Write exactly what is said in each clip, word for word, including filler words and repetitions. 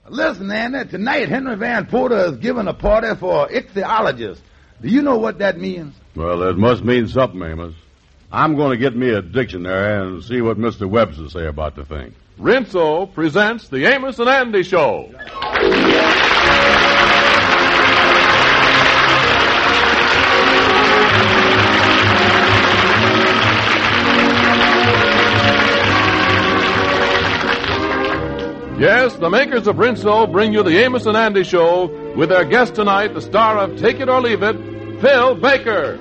Listen, Andy, tonight Henry Van Porter is giving a party for ichthyologists. Do you know what that means? Well, it must mean something, Amos. I'm going to get me a dictionary and see what Mister Webster say about the thing. Rinso presents the Amos and Andy Show. Yes, the makers of Rinso bring you the Amos and Andy Show with their guest tonight, the star of Take It or Leave It, Phil Baker.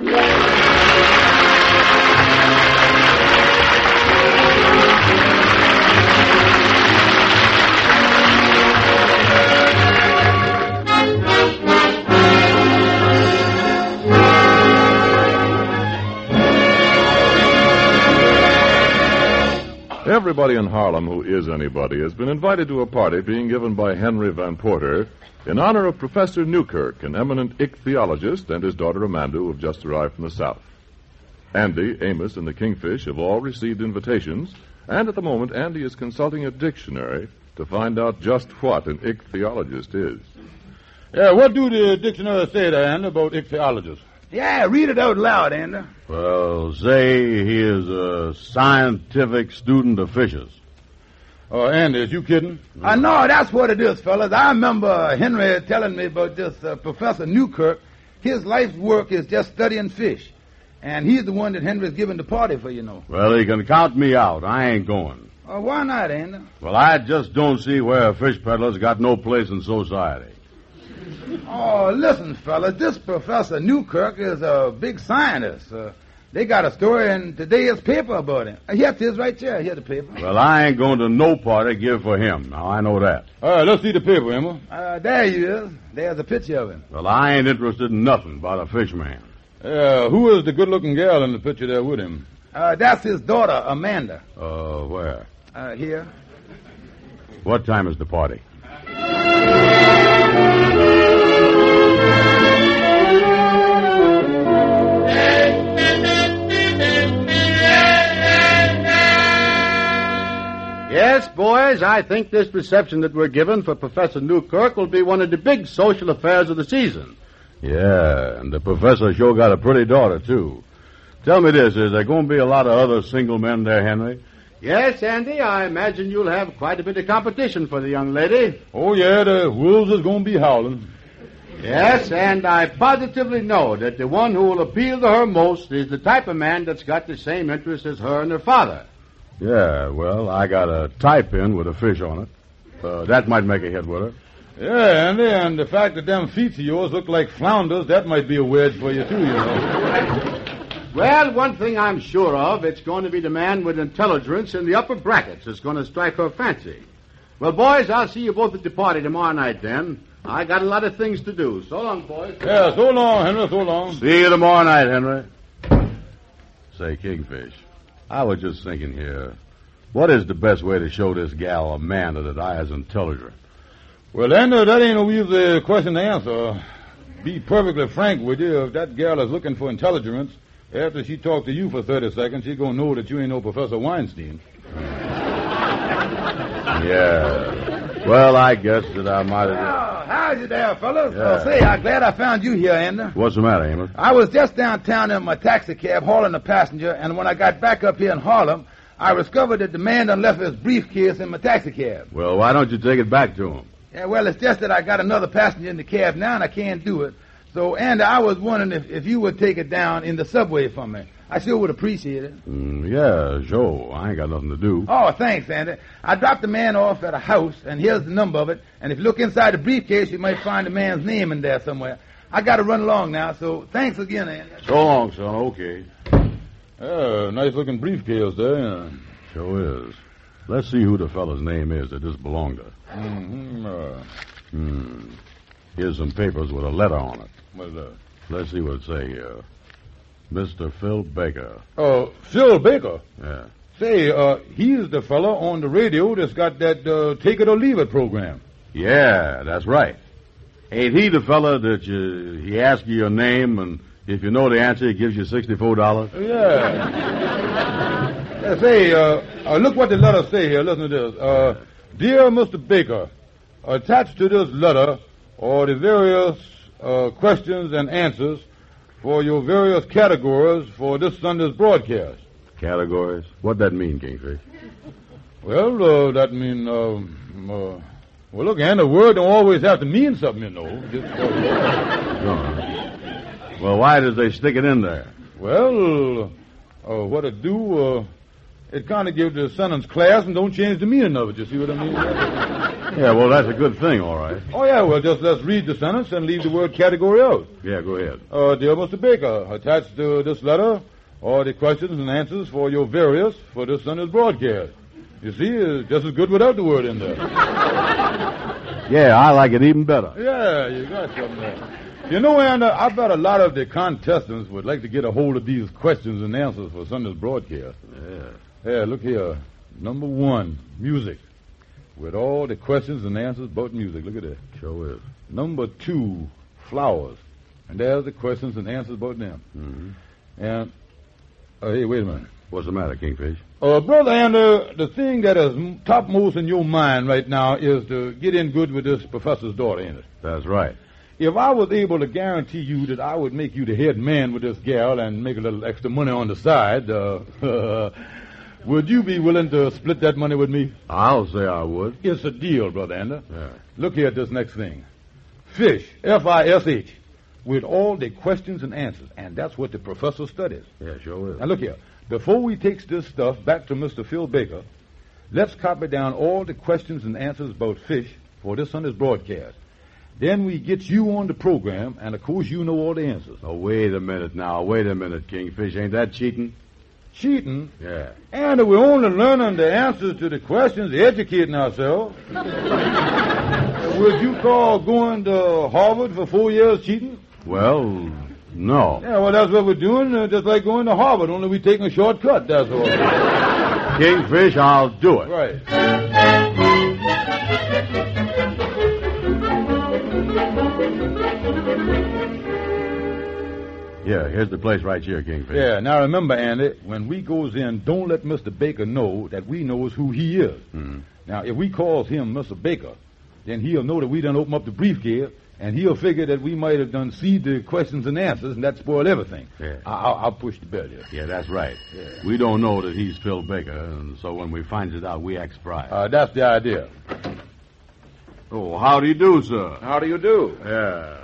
Everybody in Harlem who is anybody has been invited to a party being given by Henry Van Porter in honor of Professor Newkirk, an eminent ichthyologist, and his daughter Amanda, who have just arrived from the South. Andy, Amos, and the Kingfish have all received invitations, and at the moment Andy is consulting a dictionary to find out just what an ichthyologist is. Yeah, what do the dictionary say there, Andy, about ichthyologists? Yeah, read it out loud, Andy. Well, say he is a scientific student of fishes. Oh, uh, Andy, is you kidding? I uh, know, that's what it is, fellas. I remember Henry telling me about this uh, Professor Newkirk. His life's work is just studying fish. And he's the one that Henry's giving the party for, you know. Well, he can count me out. I ain't going. Uh, why not, Andy? Well, I just don't see where a fish peddler's got no place in society. Oh, listen, fellas, this Professor Newkirk is a big scientist. Uh, they got a story in today's paper about him. Here it is right there. Here the paper. Well, I ain't going to no party give for him. Now, I know that. All right, let's see the paper, Emma. Uh, there he is. There's a picture of him. Well, I ain't interested in nothing about a fish man. Uh, who is the good-looking gal in the picture there with him? Uh, that's his daughter, Amanda. Uh, where? Uh, here. What time is the party? Yes, boys, I think this reception that we're given for Professor Newkirk will be one of the big social affairs of the season. Yeah, and the professor sure got a pretty daughter, too. Tell me this, is there going to be a lot of other single men there, Henry? Yes, Andy, I imagine you'll have quite a bit of competition for the young lady. Oh, yeah, the wolves is going to be howling. Yes, and I positively know that the one who will appeal to her most is the type of man that's got the same interests as her and her father. Yeah, well, I got a tie pin with a fish on it. Uh, that might make a hit with her. Yeah, Andy, and the fact that them feet of yours look like flounders, that might be a wedge for you, too, you know. Well, one thing I'm sure of, it's going to be the man with intelligence in the upper brackets that's going to strike her fancy. Well, boys, I'll see you both at the party tomorrow night, then. I got a lot of things to do. So long, boys. Yeah, so long, Henry, so long. See you tomorrow night, Henry. Say, Kingfish, I was just thinking here, what is the best way to show this gal Amanda that I is intelligent? Well, Andy, that ain't no easy question to answer. Be perfectly frank with you, if that gal is looking for intelligence, after she talked to you for thirty seconds, she's going to know that you ain't no Professor Weinstein. Yeah. Well, I guess that I might have... Oh, how's you there, fellas? Yeah. Oh, say, I'm glad I found you here, Andy. What's the matter, Amos? I was just downtown in my taxi cab hauling a passenger, and when I got back up here in Harlem, I discovered that the man done left his briefcase in my taxi cab. Well, why don't you take it back to him? Yeah, well, it's just that I got another passenger in the cab now, and I can't do it. So, Andy, I was wondering if, if you would take it down in the subway for me. I sure would appreciate it. Mm, yeah, sure. I ain't got nothing to do. Oh, thanks, Andy. I dropped the man off at a house, and here's the number of it. And if you look inside the briefcase, you might find the man's name in there somewhere. I got to run along now, so thanks again, Andy. So long, son. Okay. Yeah, nice-looking briefcase there, yeah. Sure is. Let's see who the fella's name is that this belonged to. Mm-hmm. Uh, Hmm. Here's some papers with a letter on it. What's that? Let's see what it say here. Mister Phil Baker. Oh, uh, Phil Baker? Yeah. Say, uh, he's the fella on the radio that's got that uh, Take It or Leave It program. Yeah, that's right. Ain't he the fella that you, he asks you your name, and if you know the answer, he gives you sixty-four dollars? Yeah. yeah say, uh, uh, look what the letter say here. Listen to this. Uh, Dear Mister Baker, attached to this letter are the various uh, questions and answers for your various categories for this Sunday's broadcast. Categories? What'd that mean, Kingfish? Well, uh, that mean, um, uh, well, look, and the word don't always have to mean something, you know. Just, uh, well, why does they stick it in there? Well, uh, what it do, uh, it kind of gives the sentence class and don't change the meaning of it, you see what I mean? Yeah, well, that's a good thing, all right. Oh, yeah, well, just let's read the sentence and leave the word category out. Yeah, go ahead. Uh, dear Mister Baker, attached to this letter are the questions and answers for your various for this Sunday's broadcast. You see, it's just as good without the word in there. Yeah, I like it even better. Yeah, you got something there. You know, and uh, I bet a lot of the contestants would like to get a hold of these questions and answers for Sunday's broadcast. Yeah. Yeah, look here. Number one, music. With all the questions and answers about music. Look at that. Sure is. Number two, flowers. And there's the questions and answers about them. Mm-hmm. And, uh, hey, wait a minute. What's the matter, Kingfish? Uh, Brother Andrew, the thing that is topmost in your mind right now is to get in good with this professor's daughter, ain't it? That's right. If I was able to guarantee you that I would make you the head man with this gal and make a little extra money on the side, uh, would you be willing to split that money with me? I'll say I would. It's a deal, Brother Andrew. Yeah. Look here at this next thing. Fish, F I S H, with all the questions and answers, and that's what the professor studies. Yeah, sure is. Now look here. Before we takes this stuff back to Mister Phil Baker, let's copy down all the questions and answers about fish for this Sunday's broadcast. Then we get you on the program, and of course you know all the answers. Oh, wait a minute now. Wait a minute, Kingfish. Ain't that cheating? Cheating? Yeah. And we're only learning the answers to the questions, educating ourselves. Would you call going to Harvard for four years cheating? Well, no. Yeah, well, that's what we're doing, uh, just like going to Harvard, only we're taking a shortcut, that's all. Kingfish, I'll do it. Right. Yeah, here's the place right here, Kingfish. Yeah, now remember, Andy, when we goes in, don't let Mister Baker know that we knows who he is. Mm-hmm. Now, if we calls him Mister Baker, then he'll know that we done open up the briefcase, and he'll figure that we might have done see the questions and answers, and that spoil everything. Yeah. I- I'll, I'll push the bell here. Yeah, that's right. Yeah. We don't know that he's Phil Baker, and so when we find it out, we act surprised. Uh, that's the idea. Oh, how do you do, sir? How do you do? Yeah.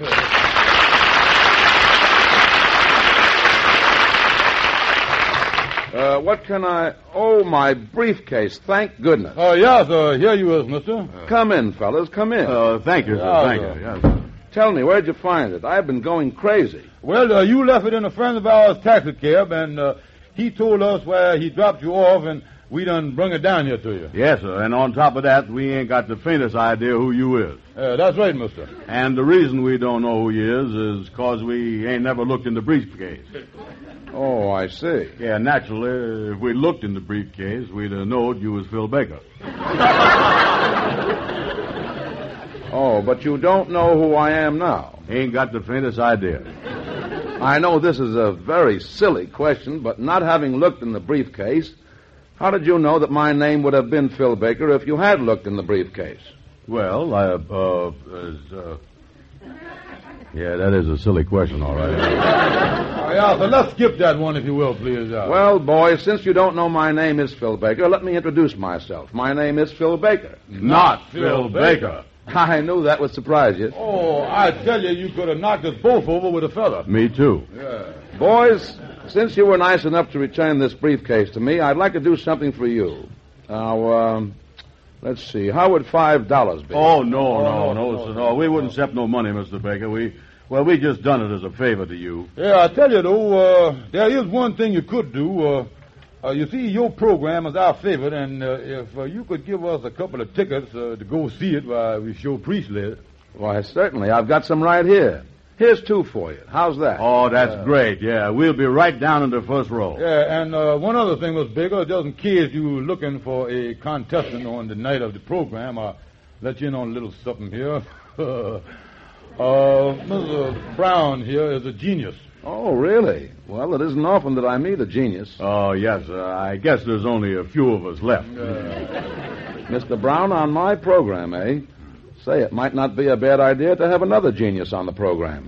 Uh, what can I... Oh, my briefcase. Thank goodness. Oh, yes, uh, here you is, mister. Uh, come in, fellas. Come in. Uh, thank you, sir. Yeah, thank sir. you. Yes, sir. Tell me, where'd you find it? I've been going crazy. Well, uh, you left it in a friend of ours' taxi cab, and uh, he told us where he dropped you off, and we done brung it down here to you. Yes, sir. And on top of that, we ain't got the faintest idea who you is. Uh, that's right, mister. And the reason we don't know who he is is because we ain't never looked in the briefcase. Oh, I see. Yeah, naturally, if we looked in the briefcase, we'd have known you was Phil Baker. Oh, but you don't know who I am now. Ain't got the faintest idea. I know this is a very silly question, but not having looked in the briefcase, how did you know that my name would have been Phil Baker if you had looked in the briefcase? Well, I, uh, is, uh... Yeah, that is a silly question, all right. Uh, yeah, so let's skip that one, if you will, please. Uh. Well, boys, since you don't know my name is Phil Baker, let me introduce myself. My name is Phil Baker. Not Phil Baker. I knew that would surprise you. Oh, I tell you, you could have knocked us both over with a feather. Me too. Yeah. Boys, since you were nice enough to return this briefcase to me, I'd like to do something for you. Now, um, let's see. How would five dollars be? Oh, no, no, no, no, sir, no. We wouldn't accept no money, Mister Baker. We, well, we just done it as a favor to you. Yeah, I tell you, though, uh, there is one thing you could do. Uh, uh, you see, your program is our favorite, and uh, if uh, you could give us a couple of tickets uh, to go see it while we show Priestley. Why, certainly. I've got some right here. Here's two for you. How's that? Oh, that's great, yeah. We'll be right down in the first row. Yeah, and uh, one other thing, Mister Baker, just in case you were looking for a contestant on the night of the program, I'll let you in on a little something here. uh, Mister Brown here is a genius. Oh, really? Well, it isn't often that I meet a genius. Oh, yes, uh, I guess there's only a few of us left. Uh, Mister Brown on my program, eh? Say, it might not be a bad idea to have another genius on the program.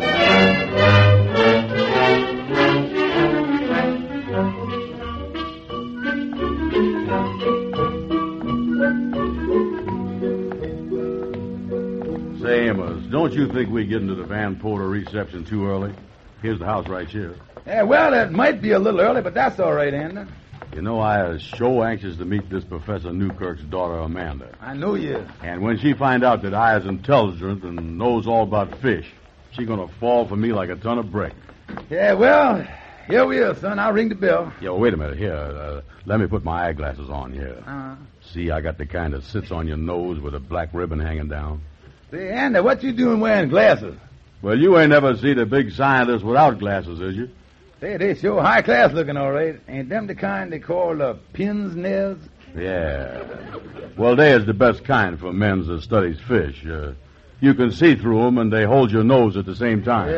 Say, Amos, don't you think we get into the Van Porter reception too early? Here's the house right here. Yeah, well, it might be a little early, but that's all right, Andy. You know, I was so anxious to meet this Professor Newkirk's daughter, Amanda. I know you. And when she find out that I is intelligent and knows all about fish, she's going to fall for me like a ton of brick. Yeah, well, here we are, son. I'll ring the bell. Yo, wait a minute. Here, uh, let me put my eyeglasses on here. Uh-huh. See, I got the kind that sits on your nose with a black ribbon hanging down. Say, Andy, what you doing wearing glasses? Well, you ain't never seen a big scientist without glasses, is you? Say, they sure high class looking, all right. Ain't them the kind they call uh, pins nails? Yeah. Well, they is the best kind for men that studies fish. Uh, you can see through them, and they hold your nose at the same time.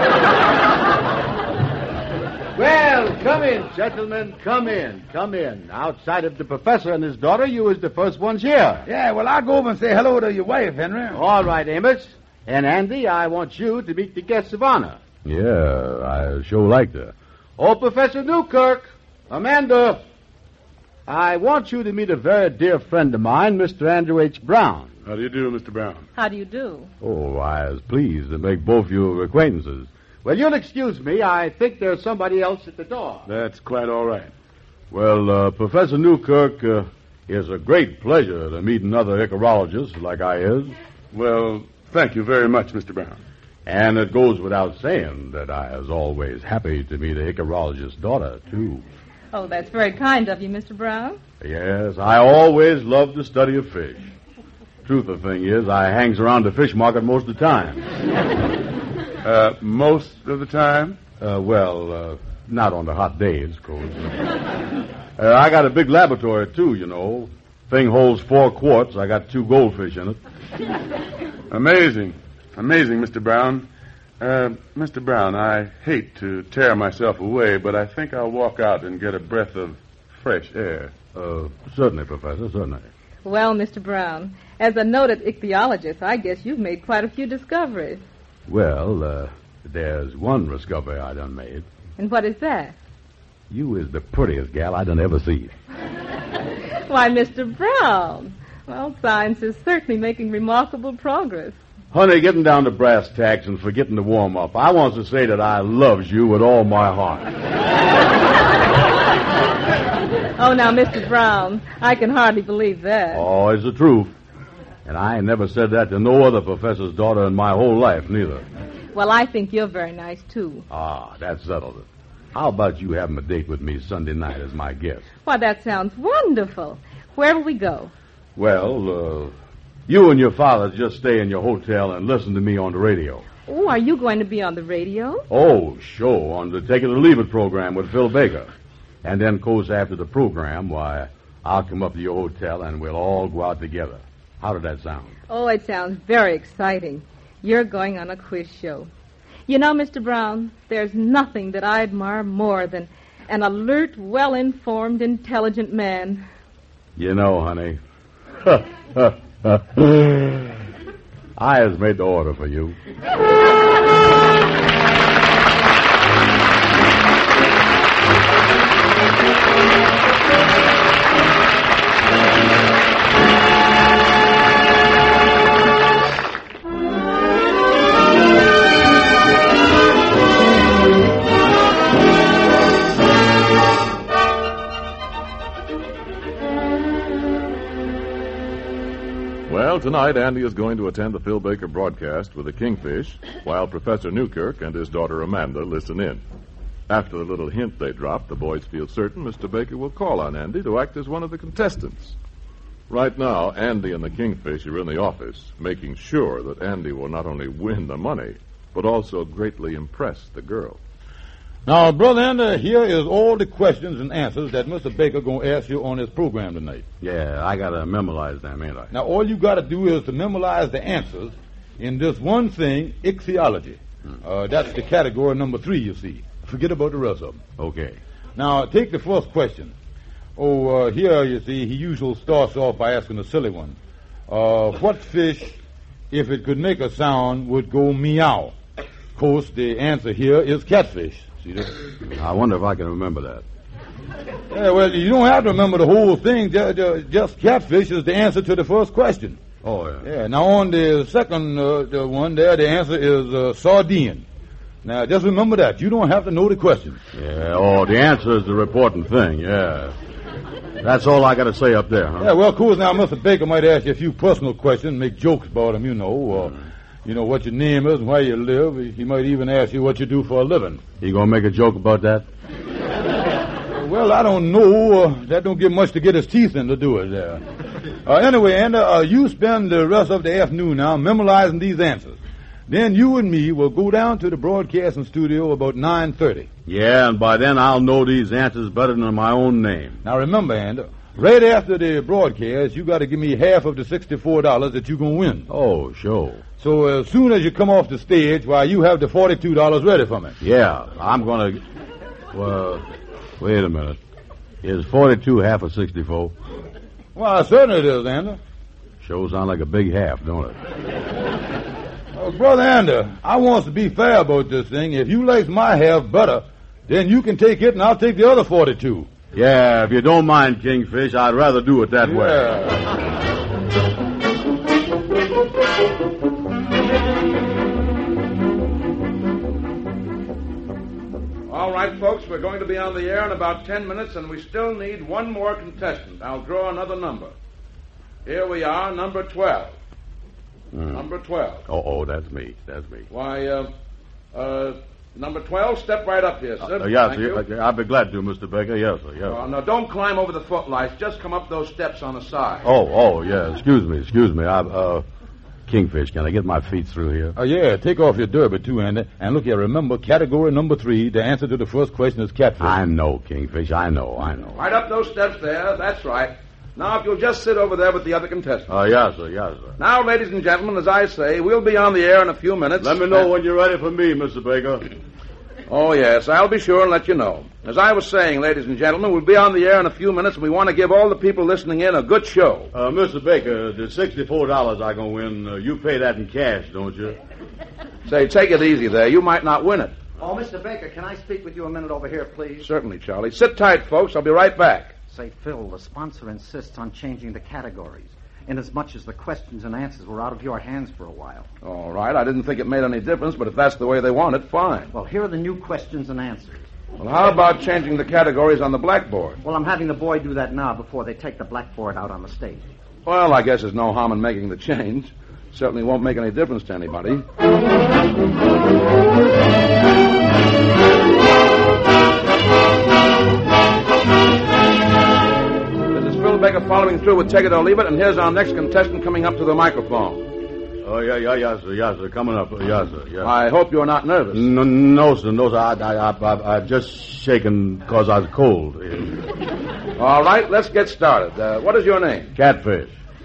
Yeah. Well, come in, gentlemen. Come in. Come in. Outside of the professor and his daughter, you was the first ones here. Yeah, well, I'll go over and say hello to your wife, Henry. All right, Amos. And Andy, I want you to meet the guests of honor. Yeah, I sure like that. Oh, Professor Newkirk, Amanda, I want you to meet a very dear friend of mine, Mister Andrew H. Brown. How do you do, Mister Brown? How do you do? Oh, I was pleased to make both your acquaintances. Well, you'll excuse me. I think there's somebody else at the door. That's quite all right. Well, uh, Professor Newkirk, uh, it's a great pleasure to meet another ichorologist like I is. Well, thank you very much, Mister Brown. And it goes without saying that I was always happy to meet a ichorologist's daughter, too. Oh, that's very kind of you, Mister Brown. Yes, I always loved the study of fish. Truth of the thing is, I hangs around the fish market most of the time. Uh, most of the time? Uh, well, uh, not on the hot days, of course. uh, I got a big laboratory, too, you know. Thing holds four quarts. I got two goldfish in it. Amazing. Amazing, Mister Brown. Uh, Mister Brown, I hate to tear myself away, but I think I'll walk out and get a breath of fresh air. Uh, certainly, Professor, certainly. Well, Mister Brown, as a noted ichthyologist, I guess you've made quite a few discoveries. Well, uh, there's one discovery I done made. And what is that? You is the prettiest gal I done ever see. Why, Mister Brown, well, science is certainly making remarkable progress. Honey, getting down to brass tacks and forgetting to warm up, I want to say that I loves you with all my heart. Oh, now, Mister Brown, I can hardly believe that. Oh, it's the truth. And I ain't never said that to no other professor's daughter in my whole life, neither. Well, I think you're very nice, too. Ah, that settles it. How about you having a date with me Sunday night as my guest? Why, that sounds wonderful. Where will we go? Well, uh, you and your father just stay in your hotel and listen to me on the radio. Oh, are you going to be on the radio? Oh, sure, on the Take It or Leave It program with Phil Baker. And then, of course, after the program, why, I'll come up to your hotel and we'll all go out together. How did that sound? Oh, it sounds very exciting. You're going on a quiz show. You know, Mister Brown, there's nothing that I admire more than an alert, well-informed, intelligent man. You know, honey, I has made the order for you. Well, tonight Andy is going to attend the Phil Baker broadcast with the Kingfish, while Professor Newkirk and his daughter Amanda listen in. After the little hint they drop, the boys feel certain Mister Baker will call on Andy to act as one of the contestants. Right now, Andy and the Kingfish are in the office, making sure that Andy will not only win the money, but also greatly impress the girl. Now, Brother Andy, here is all the questions and answers that Mister Baker going to ask you on his program tonight. Yeah, I got to memorize them, ain't I? Now, all you got to do is to memorize the answers in this one thing, ichthyology. Hmm. Uh, that's the category number three, you see. Forget about the rest of them. Okay. Now, take the first question. Oh, uh, here, you see, he usually starts off by asking a silly one. Uh, what fish if it could make a sound, would go meow. Of course, the answer here is catfish. See that? I wonder if I can remember that. Yeah, well, you don't have to remember the whole thing. Just, just catfish is the answer to the first question. Oh, yeah. Yeah, now on the second uh, the one there, the answer is uh, sardine. Now, just remember that. You don't have to know the question. Yeah, oh, the answer is the important thing, yeah. That's all I got to say up there, huh? Yeah, well, of course, now, Mister Baker might ask you a few personal questions, make jokes about them, you know, or, mm. you know, what your name is and where you live. He might even ask you what you do for a living. You gonna make a joke about that? Well, I don't know. Uh, that don't give much to get his teeth in to do it there. Uh, anyway, Andy, uh, you spend the rest of the afternoon now memorizing these answers. Then you and me will go down to the broadcasting studio about nine thirty. Yeah, and by then I'll know these answers better than my own name. Now remember, Andy, right after the broadcast, you got to give me half of the sixty-four dollars that you're going to win. Oh, sure. So as soon as you come off the stage, why, you have the forty-two dollars ready for me. Yeah, I'm going to... Well, wait a minute. Is forty-two half of sixty-four? Well, certainly it is, Andy. Sure sounds like a big half, don't it? Uh, Brother Andy, I wants to be fair about this thing. If you likes my half better, then you can take it and I'll take the other forty-two. Yeah, if you don't mind, Kingfish, I'd rather do it that yeah. way. All right, folks, we're going to be on the air in about ten minutes, and we still need one more contestant. I'll draw another number. Here we are, number twelve. Mm. Number twelve. Oh, oh, that's me. That's me. Why, uh, uh, number twelve, step right up here, sir. Uh, yes, Thank sir. you. I'll be glad to, Mister Baker. Yes, sir. Yes. Uh, now, don't climb over the footlights. Just come up those steps on the side. Oh, oh, yeah. Excuse me. Excuse me. I, uh, Kingfish, can I get my feet through here? Oh, yeah. Take off your derby, too, Andy. And look here, remember, category number three, the answer to the first question is catfish. I know, Kingfish. I know, I know. Right up those steps there. That's right. Now, if you'll just sit over there with the other contestants. Oh, uh, yes, sir. Yes, sir. Now, ladies and gentlemen, as I say, we'll be on the air in a few minutes. Let me know when you're ready for me, Mister Baker. Oh, yes, I'll be sure and let you know. As I was saying, ladies and gentlemen, we'll be on the air in a few minutes, and we want to give all the people listening in a good show. Uh, Mister Baker, the sixty-four dollars I'm going to win, uh, you pay that in cash, don't you? Say, take it easy there. You might not win it. Oh, Mister Baker, can I speak with you a minute over here, please? Certainly, Charlie. Sit tight, folks. I'll be right back. Say, Phil, the sponsor insists on changing the categories, inasmuch as the questions and answers were out of your hands for a while. All right. I didn't think it made any difference, but if that's the way they want it, fine. Well, here are the new questions and answers. Well, how about changing the categories on the blackboard? Well, I'm having the boy do that now before they take the blackboard out on the stage. Well, I guess there's no harm in making the change. Certainly won't make any difference to anybody. Baker following through with Take It or Leave It, and here's our next contestant coming up to the microphone. Oh, yeah, yeah, yes, sir, yes, sir, coming up, yes, sir, yes. I hope you're not nervous. No, no sir, no, sir, I, I, I, I, I just shaken because I was cold. All right, let's get started. Uh, what is your name? Catfish.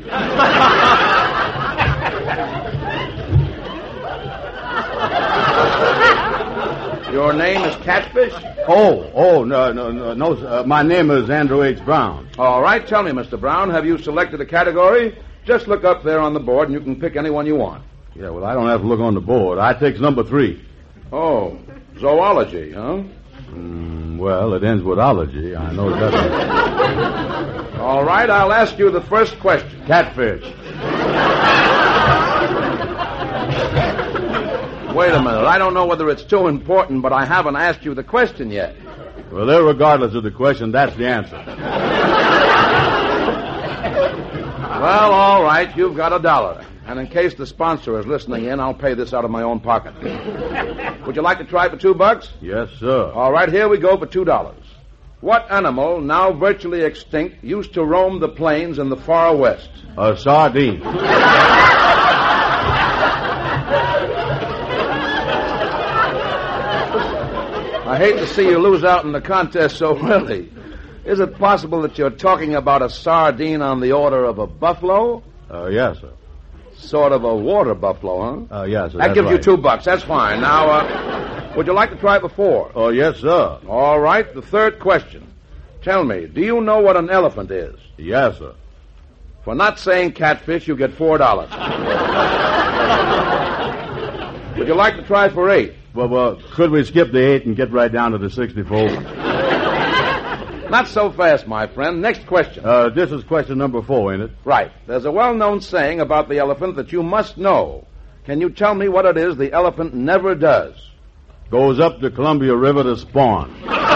Your name is Catfish? Oh, oh, no, no, no, no, sir. My name is Andrew H. Brown. All right, tell me, Mister Brown, have you selected a category? Just look up there on the board, and you can pick any one you want. Yeah, well, I don't have to look on the board. I take number three. Oh, zoology, huh? Mm, well, it ends with ology. I know that. All right, I'll ask you the first question. Catfish. Wait a minute. I don't know whether it's too important, but I haven't asked you the question yet. Well, irregardless of the question, that's the answer. Well, all right. You've got a dollar. And in case the sponsor is listening in, I'll pay this out of my own pocket. Would you like to try for two bucks? Yes, sir. All right, here we go for two dollars. What animal, now virtually extinct, used to roam the plains in the far west? A sardine. I hate to see you lose out in the contest so early. Is it possible that you're talking about a sardine on the order of a buffalo? Uh, yes, sir. Sort of a water buffalo, huh? Uh, yes, sir. That gives right. you two bucks. That's fine. Now, uh, would you like to try before? Oh, yes, sir. All right. The third question. Tell me, do you know what an elephant is? Yes, sir. For not saying catfish, you get four dollars. Would you like to try for eight? Well, well, could we skip the eight and get right down to the sixty-four? Not so fast, my friend. Next question. Uh, this is question number four, ain't it? Right. There's a well-known saying about the elephant that you must know. Can you tell me what it is the elephant never does? Goes up the Columbia River to spawn.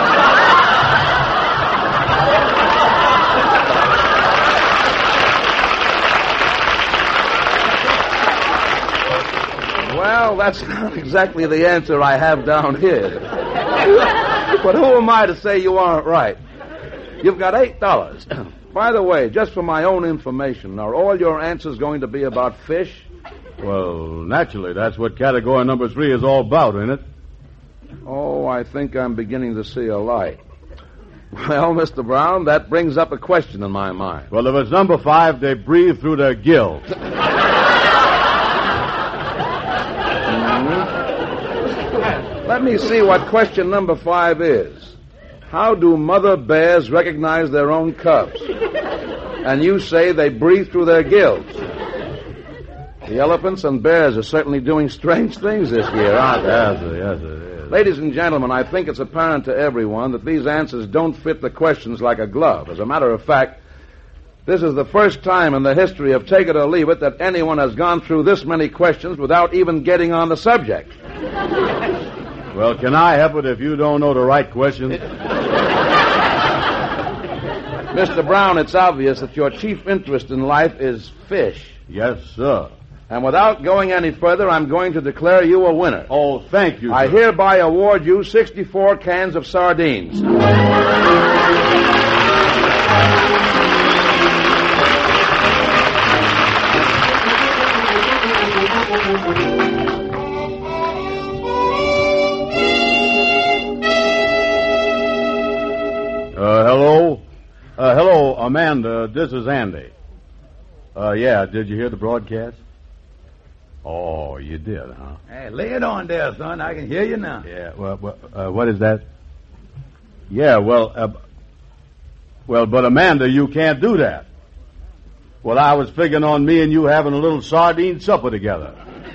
Well, that's not exactly the answer I have down here. But who am I to say you aren't right? You've got eight dollars. By the way, just for my own information, are all your answers going to be about fish? Well, naturally, that's what category number three is all about, ain't it? Oh, I think I'm beginning to see a light. Well, Mister Brown, that brings up a question in my mind. Well, if it's number five, they breathe through their gills. Mm-hmm. Let me see what question number five is. How do mother bears recognize their own cubs? And you say they breathe through their gills. The elephants and bears are certainly doing strange things this year, aren't they? Yes, sir, yes, sir, yes. Ladies and gentlemen, I think it's apparent to everyone that these answers don't fit the questions like a glove. As a matter of fact, this is the first time in the history of Take It or Leave It that anyone has gone through this many questions without even getting on the subject. Well, can I help it if you don't know the right question? Mister Brown, it's obvious that your chief interest in life is fish. Yes, sir. And without going any further, I'm going to declare you a winner. Oh, thank you, sir. I hereby award you sixty-four cans of sardines. Uh, hello? Uh, hello, Amanda. This is Andy. Uh, yeah, did you hear the broadcast? Oh, you did, huh? Hey, lay it on there, son. I can hear you now. Yeah, well, well uh, what is that? Yeah, well, uh, well, but Amanda, you can't do that. Well, I was figuring on me and you having a little sardine supper together.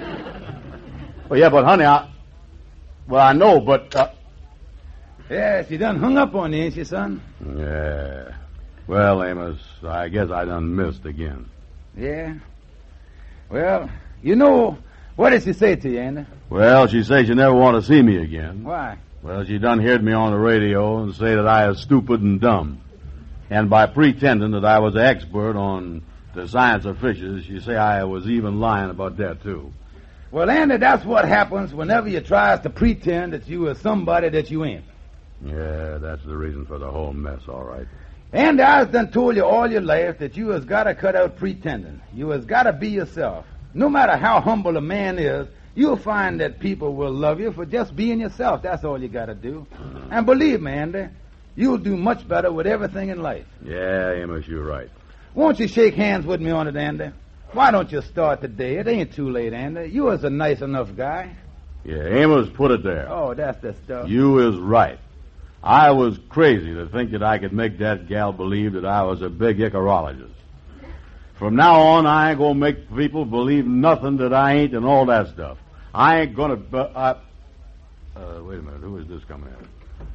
Well, yeah, but honey, I, well, I know, but, uh, yeah, she done hung up on you, ain't she, son? Yeah. Well, Amos, I guess I done missed again. Yeah? Well, you know, what did she say to you, Andy? Well, she says she never want to see me again. Why? Well, she done heard me on the radio and say that I is stupid and dumb. And by pretending that I was an expert on the science of fishes, she say I was even lying about that, too. Well, Andy, that's what happens whenever you try to pretend that you are somebody that you ain't. Yeah, that's the reason for the whole mess, all right. Andy, I've done told you all your life that you has got to cut out pretending. You has got to be yourself. No matter how humble a man is, you'll find that people will love you for just being yourself. That's all you got to do. And believe me, Andy, you'll do much better with everything in life. Yeah, Amos, you're right. Won't you shake hands with me on it, Andy? Why don't you start today? It ain't too late, Andy. You is a nice enough guy. Yeah, Amos put it there. Oh, that's the stuff. You is right. I was crazy to think that I could make that gal believe that I was a big ichorologist. From now on, I ain't gonna make people believe nothing that I ain't and all that stuff. I ain't gonna... Uh, uh, wait a minute. Who is this coming in?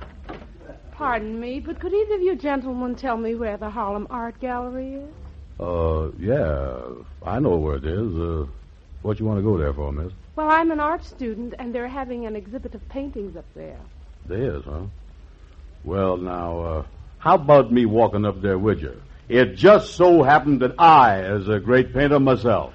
Pardon me, but could either of you gentlemen tell me where the Harlem Art Gallery is? Uh, yeah, I know where it is. Uh, what you want to go there for, miss? Well, I'm an art student, and they're having an exhibit of paintings up there. There is, huh? Well, now, uh, how about me walking up there with you? It just so happened that I is a great painter myself.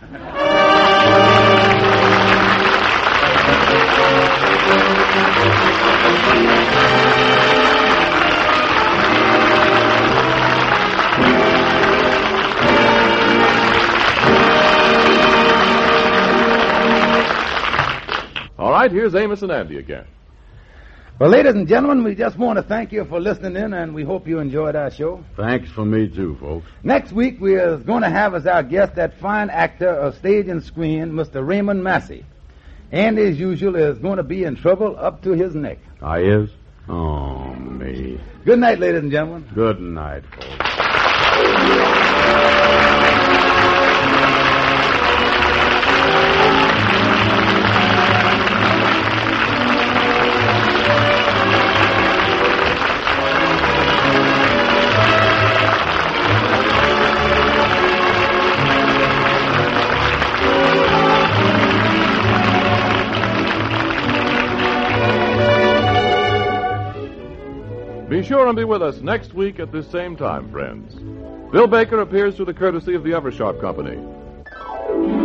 All right, here's Amos and Andy again. Well, ladies and gentlemen, we just want to thank you for listening in, and we hope you enjoyed our show. Thanks for me, too, folks. Next week, we are going to have as our guest that fine actor of stage and screen, Mister Raymond Massey. And, as usual, is going to be in trouble up to his neck. I is? Oh, me. Good night, ladies and gentlemen. Good night, folks. Be sure and be with us next week at this same time, friends. Bill Baker appears through the courtesy of the Eversharp Company.